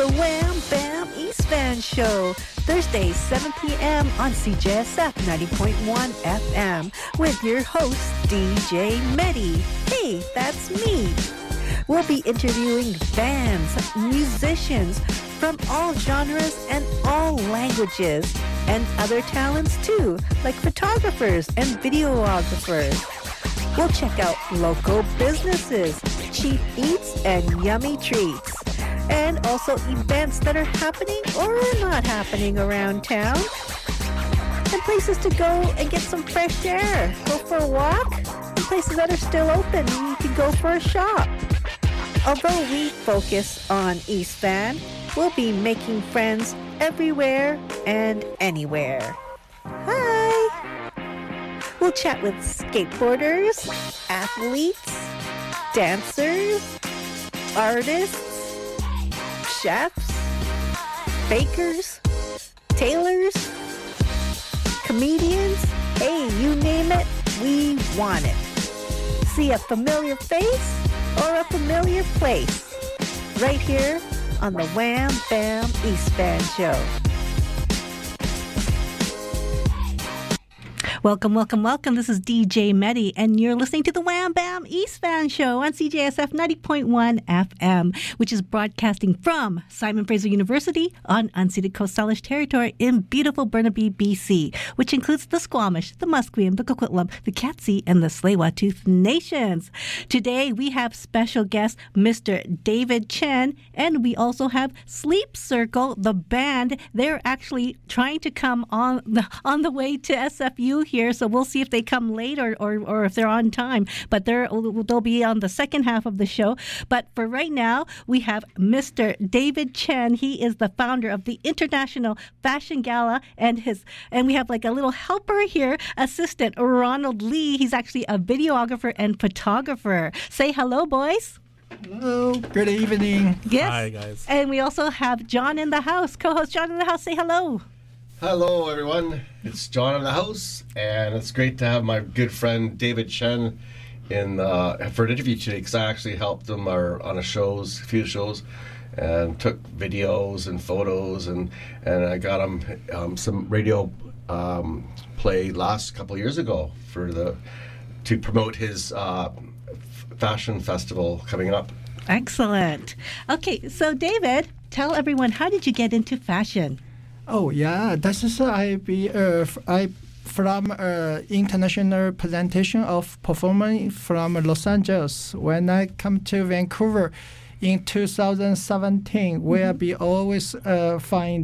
the Wham Bam East Van Show, Thursdays 7 p.m. on CJSF 90.1 FM with your host, DJ Medi. Hey, that's me. We'll be interviewing bands, musicians from all genres and all languages, and other talents too, like photographers and videographers. We'll check out local businesses, cheap eats, and yummy treats. And also events that are happening or not happening around town. And places to go and get some fresh air. Go for a walk. And places that are still open and you can go for a shop. Although we focus on East Van, we'll be making friends everywhere and anywhere. Hi! We'll chat with skateboarders, athletes, dancers, artists, chefs, bakers, tailors, comedians. Hey, you name it, we want it. See a familiar face or a familiar place right here on the Wham Bam East Van Show. Welcome, welcome, welcome. This is DJ Medi, and you're listening to the Wham Bam East Van Show on CJSF 90.1 FM, which is broadcasting from Simon Fraser University on unceded Coast Salish territory in beautiful Burnaby, BC, which includes the Squamish, the Musqueam, the Coquitlam, the Katzie, and the Tsleil-Waututh nations. Today, we have special guest, Mr. David Chen, and we also have Sleep Circle, the band. They're actually trying to come on the way to SFU here, so we'll see if they come late or if they're on time. But they'll be on the second half of the show. But for right now, we have Mr. David Chen. He is the founder of the International Fashion Gala, and we have like a little helper here, assistant Ronald Lee. He's actually a videographer and photographer. Say hello, boys. Hello. Good evening. Yes. Hi, guys. And we also have John in the house. Co-host John in the house. Say hello. Hello, everyone. It's John in the house, and it's great to have my good friend David Chen for an interview today, because I actually helped him on a few shows, and took videos and photos, and I got him some radio play last couple of years ago to promote his fashion festival coming up. Excellent. Okay, so David, tell everyone, how did you get into fashion? Oh yeah, this is I from international presentation of performance from Los Angeles. When I come to Vancouver in 2017, where we always find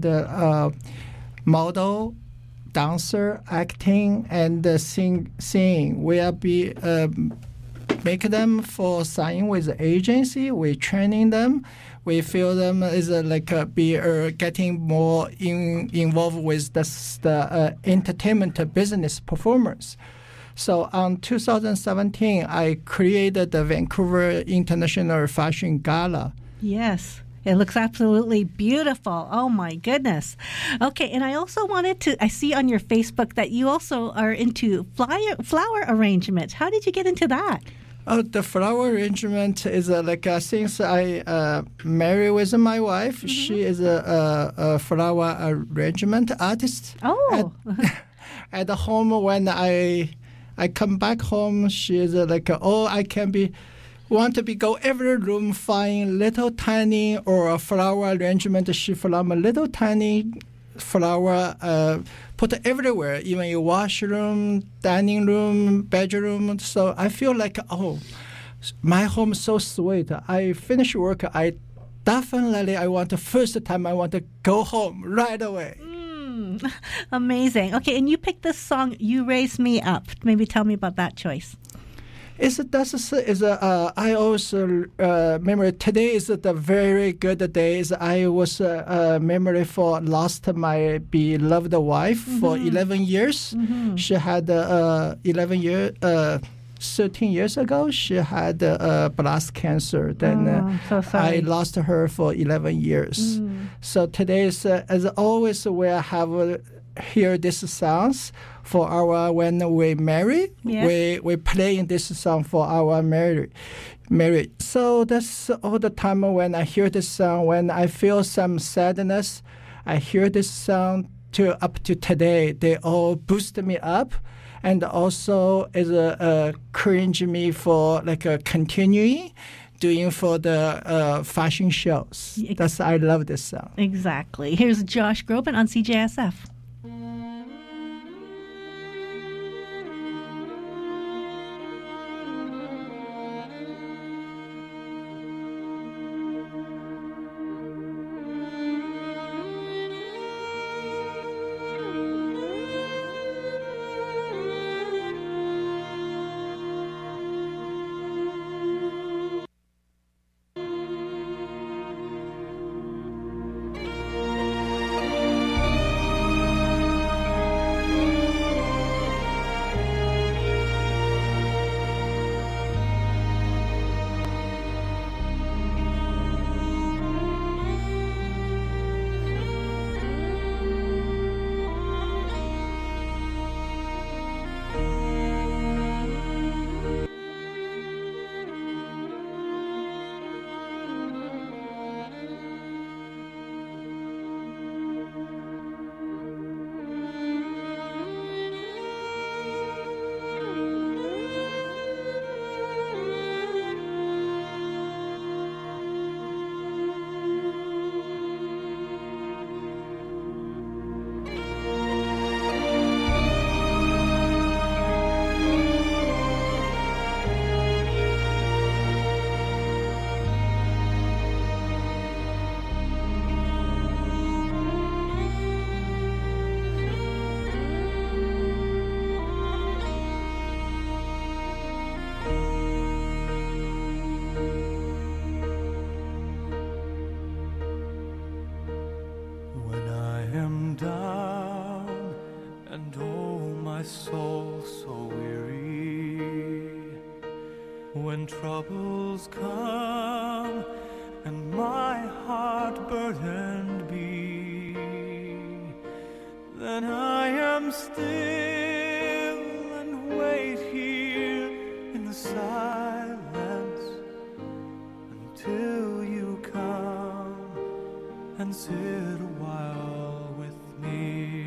model, dancer, acting, and singing. Where we make them for sign with the agency. We training them. We feel them is getting more involved with the entertainment business performance. So on 2017, I created the Vancouver International Fashion Gala. Yes. It looks absolutely beautiful. Oh, my goodness. Okay, and I also I see on your Facebook that you also are into flower arrangement. How did you get into that? Oh, the flower arrangement is since I married with my wife, mm-hmm. She is a flower arrangement artist. Oh. At home, when I come back home, she is want to go every room, find little tiny or a flower arrangement. She from a little tiny flower put everywhere, even in washroom, dining room, bedroom. So I feel like, my home is so sweet. I finish work, I want to go home right away. Amazing. Okay, and you picked this song, You Raise Me Up. Maybe tell me about that choice. I also remember today is the very good days. I was memory for lost my beloved wife for 11 years. Mm-hmm. She had 13 years ago, she had breast cancer. Then so sorry. I lost her for 11 years. So today is, as always, we have hear this songs for our when we marry. Yes. We playing this song for our marriage. married. So that's all the time when I hear this song. When I feel some sadness, I hear this song up to today. They all boost me up, and also is encourage me for like continuing doing for the fashion shows. I love this song. Exactly. Here's Josh Groban on CJSF. soul so weary, when troubles come and my heart burdened be, then I am still and wait here in the silence until you come and sit a while with me.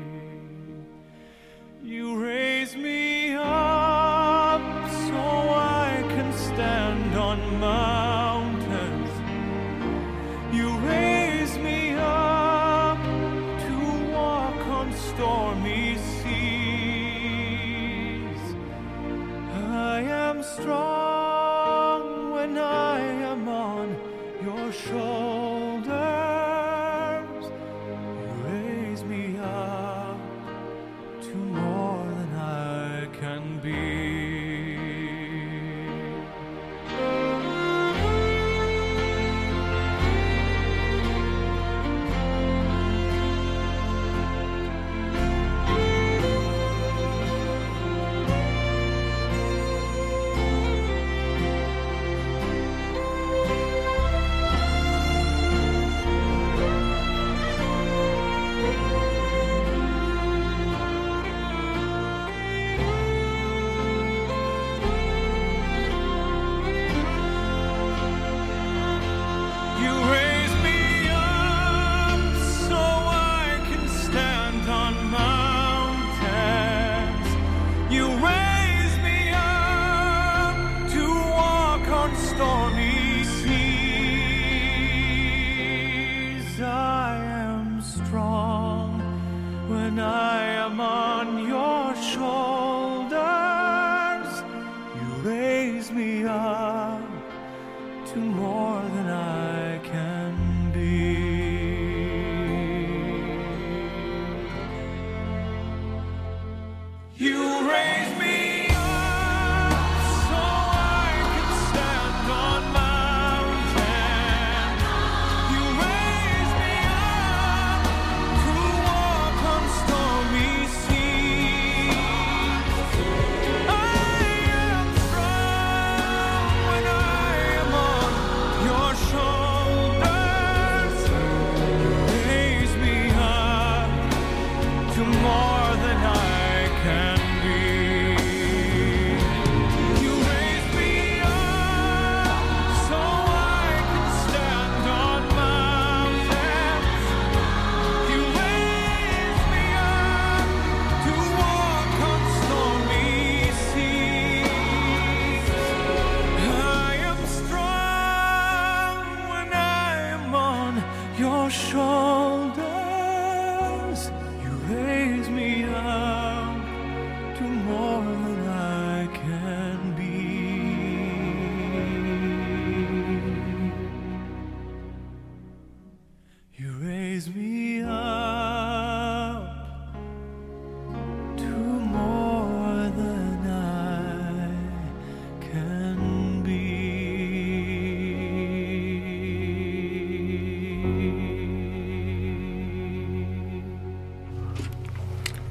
You raise me up so I can stand on mountains. You raise me up to walk on stormy seas. I am strong when I am on your shoulders. You raise me up to more than I can be.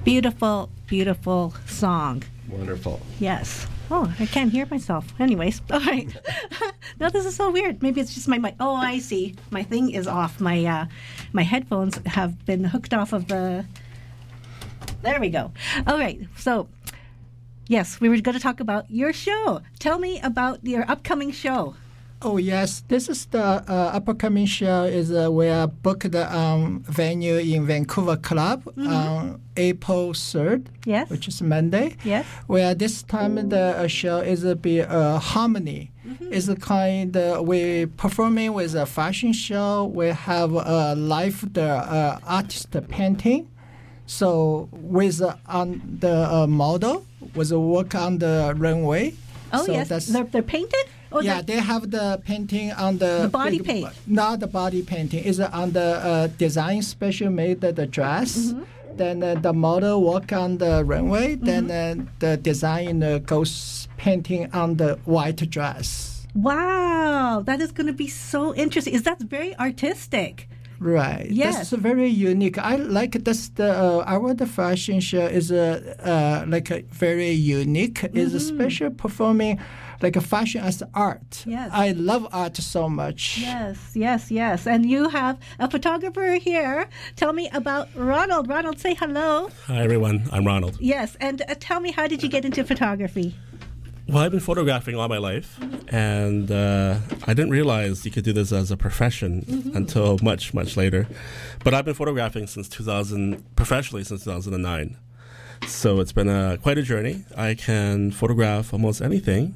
Beautiful, beautiful song. Wonderful. Yes. Oh, I can't hear myself. Anyways, all right. No, this is so weird. Maybe it's just my mic. Oh, I see. My thing is off. My my headphones have been hooked off of the... There we go. All right. So, yes, we were going to talk about your show. Tell me about your upcoming show. Oh yes, this is the upcoming show. Is we are booked venue in Vancouver Club on April 3rd, Yes. which is Monday. Yes. Where this time the show is be harmony. It's a kind we performing with a fashion show. We have a live the artist painting. So with on the model was work on the runway. Oh, so yes. that's, They're painted? Oh, yeah, they have the painting on the body big- paint. Not the body painting. It's on the design special made the dress. Then the model walk on the runway. Then the designer goes painting on the white dress. Wow. That is going to be so interesting. Is that very artistic? Right. Yes. That's very unique. I like this. The fashion show is like a very unique. Is a special performing like a fashion as art. Yes. I love art so much. Yes, yes, yes. And you have a photographer here. Tell me about Ronald. Ronald, say hello. Hi, everyone. I'm Ronald. Yes, and tell me, how did you get into photography? Well, I've been photographing all my life, and I didn't realize you could do this as a profession until much, much later. But I've been photographing professionally since 2009. So it's been quite a journey. I can photograph almost anything.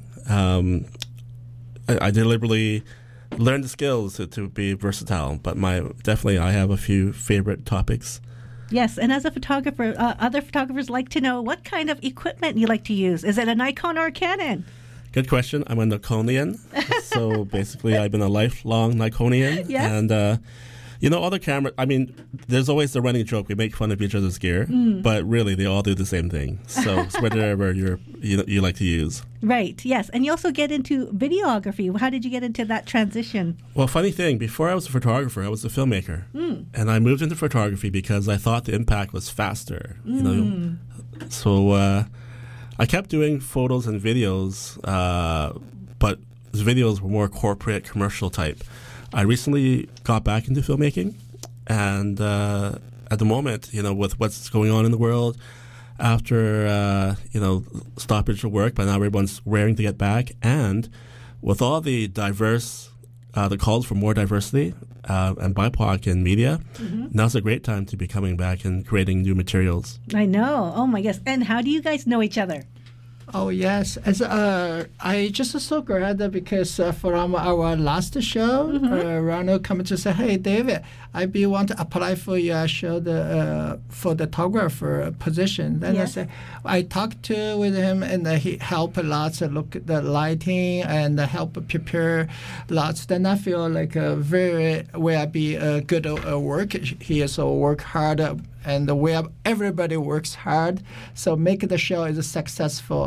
I deliberately learned the skills to be versatile, but I have a few favorite topics. Yes, and as a photographer, other photographers like to know what kind of equipment you like to use. Is it a Nikon or a Canon? Good question. I'm a Nikonian. So basically, I've been a lifelong Nikonian. Yes. And, all the cameras, there's always the running joke. We make fun of each other's gear, but really, they all do the same thing. So it's whatever you like to use. Right, yes. And you also get into videography. How did you get into that transition? Well, funny thing, before I was a photographer, I was a filmmaker. And I moved into photography because I thought the impact was faster. So I kept doing photos and videos, but the videos were more corporate, commercial type. I recently got back into filmmaking, and at the moment, with what's going on in the world, after stoppage of work, but now everyone's raring to get back, and with all the the calls for more diversity and BIPOC in media, now's a great time to be coming back and creating new materials. I know. Oh my gosh. And how do you guys know each other? Oh yes, as I just so glad because from our last show, Ronald come to say, "Hey David, I want to apply for your show for the photographer position." Then Yes. I talked with him, and he helped lots look at the lighting and help prepare lots. Then I feel like will be a good work. He also work hard. And everybody works hard, so make the show is successful.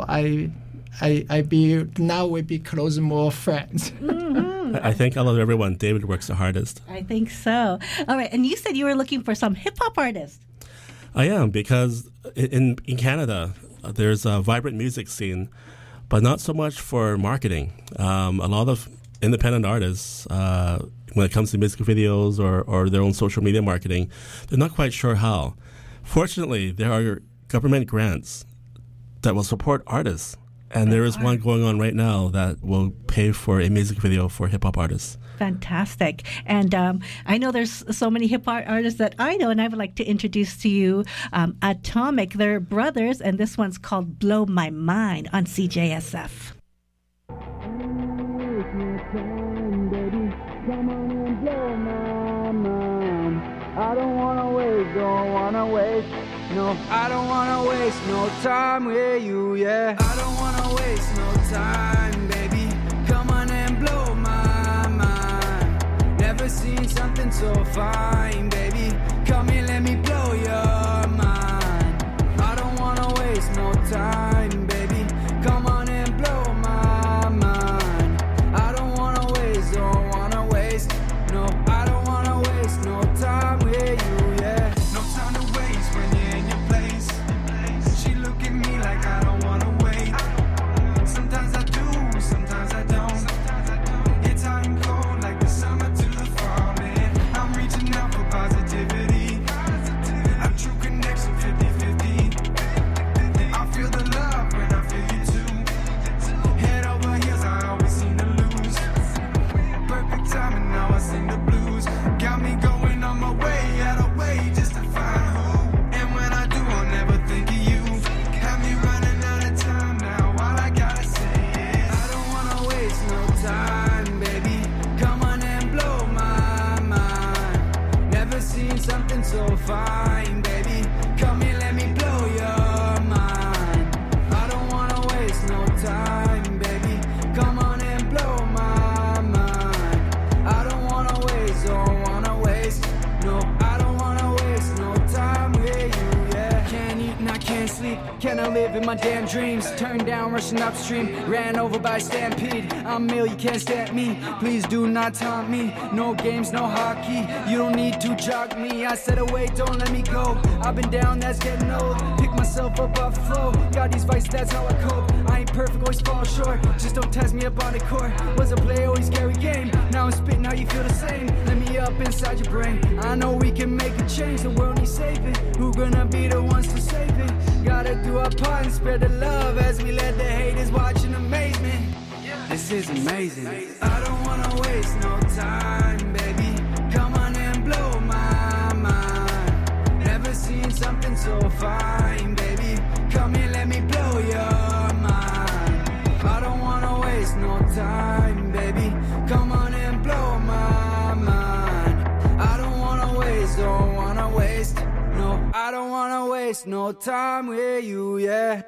We be close more friends. I think out of everyone, David works the hardest. I think so. All right. And you said you were looking for some hip-hop artists. I am, because in Canada, there's a vibrant music scene, but not so much for marketing. A lot of independent artists, when it comes to music videos or their own social media marketing, they're not quite sure how. Fortunately, there are government grants that will support artists, and there is one going on right now that will pay for a music video for hip-hop artists. Fantastic. And I know there's so many hip-hop artists that I know, and I would like to introduce to you Atomic. They're brothers, and this one's called Blow My Mind on CJSF. Come on and blow my mind. I don't wanna waste no, I don't wanna waste no time with you, yeah. I don't wanna waste no time, baby. Come on and blow my mind. Never seen something so fine, baby. Come here, let me blow your mind. I don't wanna waste no time, baby. Come on and blow my mind. I don't wanna waste, no, I don't wanna waste no time with you, yeah. No time to waste when you're in your place. wanna live in my damn dreams. Turned down, rushing upstream, ran over by a stampede. I'm ill, you can't stand me. Please do not taunt me. No games, no hockey. You don't need to jog me. I said away, don't let me go. I've been down, that's getting old. Pick myself up off the floor. Got these vices, that's how I cope. I ain't perfect, always fall short. Just don't test me up on the court. Was a player, always carry game. Now I'm spitting, how you feel the same. Let me up inside your brain. I know we can make a change. The world needs saving. Who gonna be the ones to save it? Gotta do our part and spread the love as we let the haters watch in amazement. This is amazing. I don't wanna waste no time, baby. Come on and blow my mind. Never seen something so fine, baby. Come here, let me blow your mind. I don't wanna waste no time, baby. Come on and blow my mind. I don't wanna waste, don't wanna waste. No, I don't wanna waste no time with you, yeah.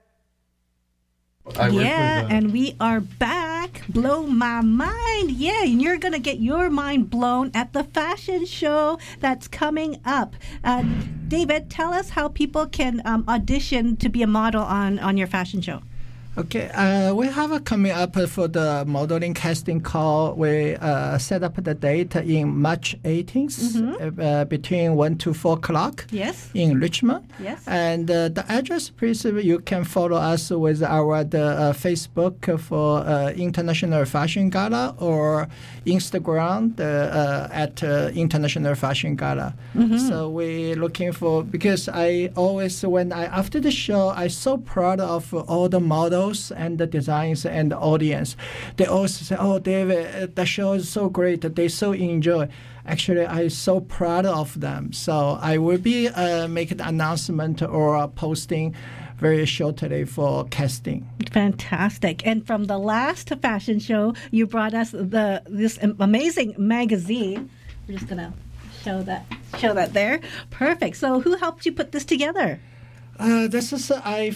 Yeah, and we are back. Blow my mind. Yeah, and you're going to get your mind blown at the fashion show that's coming up. David, tell us how people can audition to be a model on your fashion show. Okay, we have a coming up for the modeling casting call. We set up the date in March 18th between 1 to 4 o'clock. Yes. In Richmond. Yes. And the address, please, you can follow us with our Facebook for International Fashion Gala or Instagram at International Fashion Gala. So we're looking for, because I always, after the show, I'm so proud of all the models and the designs and the audience. They always say, "Oh, David, the show is so great. They so enjoy." Actually, I'm so proud of them. So I will be making an announcement or posting very shortly for casting. Fantastic. And from the last fashion show, you brought us this amazing magazine. We're just going to show that there. Perfect. So who helped you put this together? This is I'm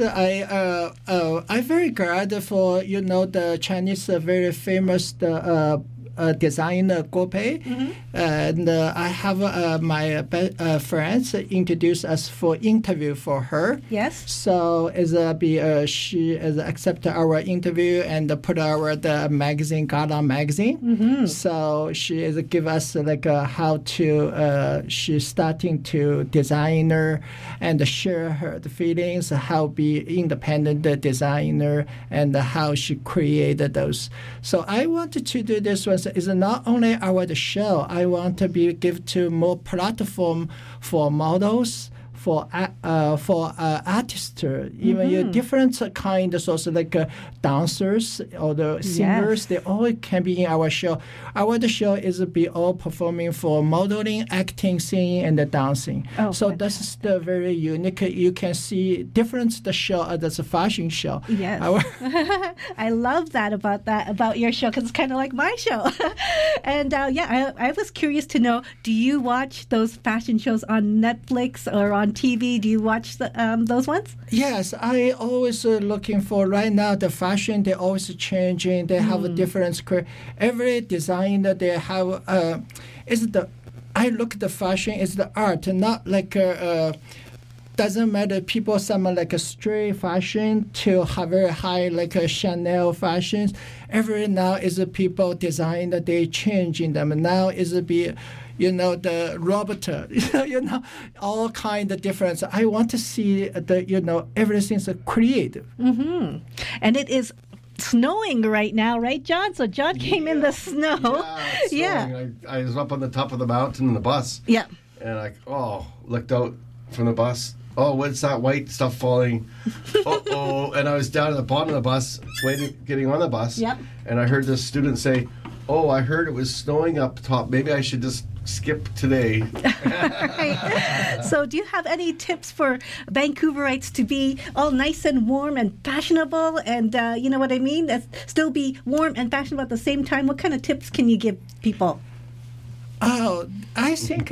very glad for the Chinese very famous designer Guo Pei, and I have my friends introduce us for interview for her. Yes. So she accept our interview and put the magazine Gala magazine. So she is give us how to she's starting to designer and share her the feelings, how be independent designer and how she created those. So I wanted to do this one. Is not only our show. I want to give to more platform for models, for artists, even your different kind of dancers or the singers. They all can be in our show. Our show is be all performing for modeling, acting, singing, and the dancing. So this is the very unique. You can see different the show as a fashion show. Yes, I love that about your show, because it's kind of like my show. And I was curious to know, do you watch those fashion shows on Netflix or on TV? Do you watch those ones? Yes, I always looking for right now the fashion. They're always changing. They have a different. Every designer they have I look at the fashion is the art, not like doesn't matter. People some like a straight fashion to have very high like a Chanel fashions. Every now is the people design that they changing them. Now is the robot, all kind of difference. I want to see everything's creative. And it is snowing right now, right, John? So John came in the snow. Yeah. I was up on the top of the mountain in the bus. Yeah. And looked out from the bus. Oh, what's that white stuff falling? And I was down at the bottom of the bus, getting on the bus. Yep. And I heard this student say, "Oh, I heard it was snowing up top. Maybe I should just skip today." So do you have any tips for Vancouverites to be all nice and warm and fashionable and, you know what I mean, still be warm and fashionable at the same time? What kind of tips can you give people? Oh, I think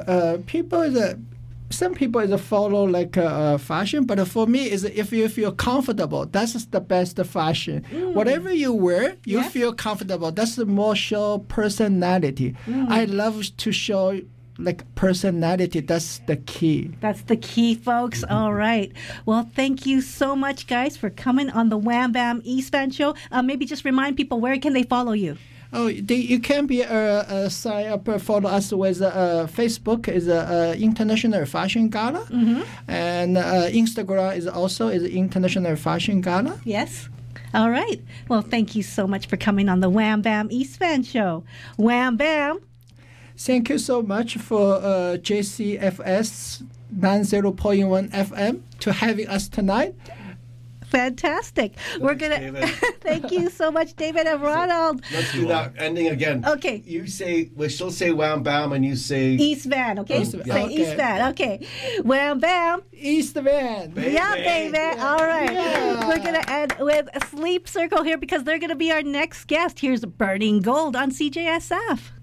some people follow fashion, but for me is if you feel comfortable, that's the best fashion. Whatever you wear, you feel comfortable. That's the more show personality. I love to show like personality. That's the key. That's the key, folks. All right. Well, thank you so much, guys, for coming on the Wham Bam East Fan Show. Maybe just remind people, where can they follow you? Oh, you can be sign up follow us with Facebook is International Fashion Gala, and Instagram is also International Fashion Gala. Yes. All right. Well, thank you so much for coming on the Wham Bam East Fan Show. Wham Bam. Thank you so much for JCFS 90.1 FM to having us tonight. Fantastic. We're going to thank you so much, David and Ronald. Let's do that ending again. Okay. We still say Wham Bam and you say East Van, okay? East Van. Say Okay. East Van, okay. Wham Bam. East Van. Yeah, baby. All right. Yeah. We're going to end with a Sleep Circle here because they're going to be our next guest. Here's Burning Gold on CJSF.